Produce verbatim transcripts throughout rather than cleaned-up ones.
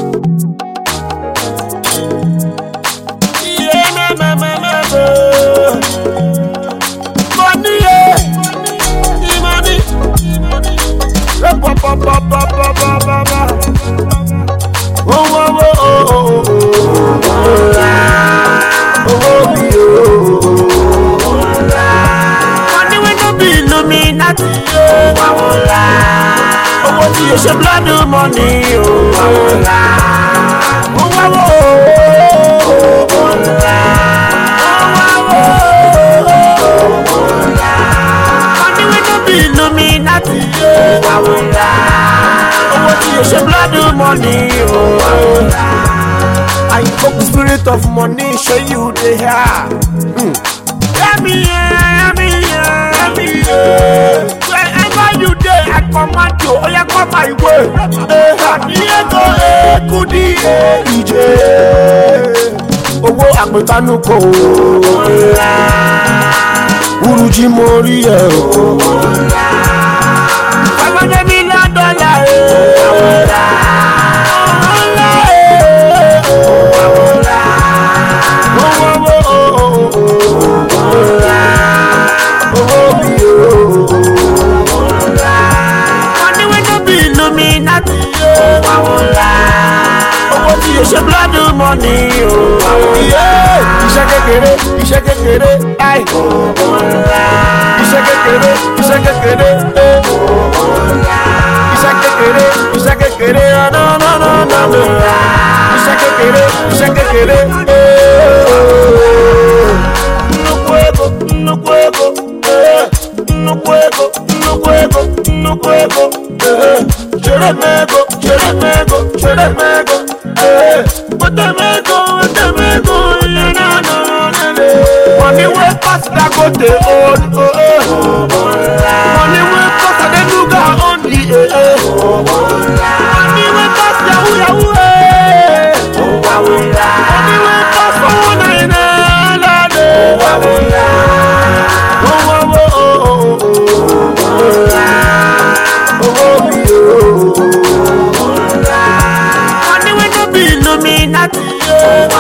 You should blood the money, oh, oh, oh, money will not be illuminati, oh, you should blood the money, oh, I hope the spirit of money show you the hair. Hear me, hear me, hear me, wherever you dey, I command you, oh yeah, come my way. Diego, Kudi, D J, Owo Akpetanuko, Uruji Mori, five hundred million dollars. You should blood the money, oh yeah. Iṣẹ́ kékeré, iṣẹ́ kékeré, ay. Iṣẹ́ kékeré, iṣẹ́ kékeré, eh. Iṣẹ́ kékeré, iṣẹ́ kékeré, no no no no no. Iṣẹ́ kékeré, iṣẹ́ kékeré, eh. Nnukwu ego, nnukwu ego, eh. Nnukwu ego, nnukwu ego, nnukwu ego, eh. Chere mego, chere mego, chere mego. What the mego, what the mego, na na na na. Money we pass that go the old, oh eh. Money we pass that the nuga on the eh. Money we pass yahoo yahoo eh. Money we pass for one night na na na. Oh oh oh oh oh oh. Illuminati, oh,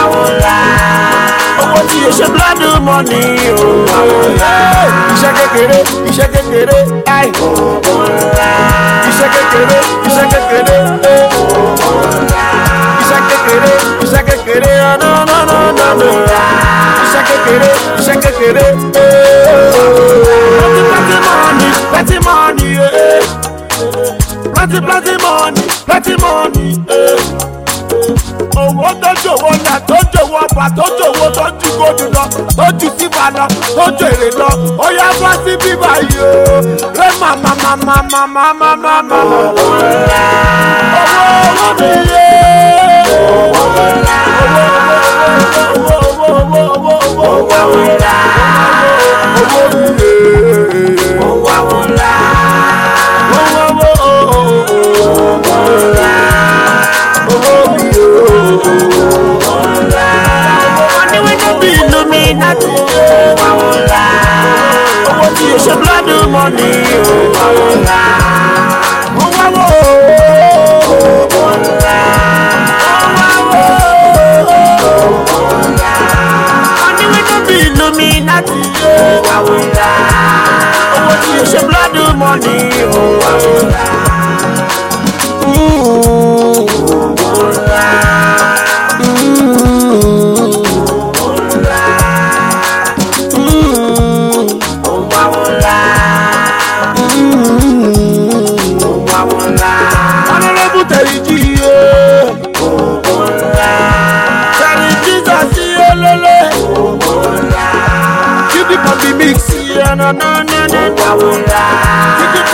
you should blood the money, oh, iṣẹ́ kékeré, iṣẹ́ kékeré, ay. Iṣẹ́ kékeré, iṣẹ́ kékeré, eh. Iṣẹ́ kékeré, iṣẹ́ kékeré, no no no no no. Iṣẹ́ kékeré, iṣẹ́ kékeré, eh. Plenty money, plenty money, eh. Plenty plenty money, plenty money, eh. Owó tó jòwó ọjà tó jòwó ọba tó jòwó tó ju góòdù lọ tó ju sífà lọ tó ju èrè lọ ó yá wá sí bíbá yìí o rẹ màmá màmá màmá màmá màmá. Owó owó mi yé. Owó owó owó owó owó owó owó owó ńlá. Owó mi yé. Owó owó ńlá. Owó owó owó ńlá. Owó mi yé. Money will not be illuminati, oh, you should blood the money, oh, money will not be illuminati, oh, you should blood the money, oh, no no no no.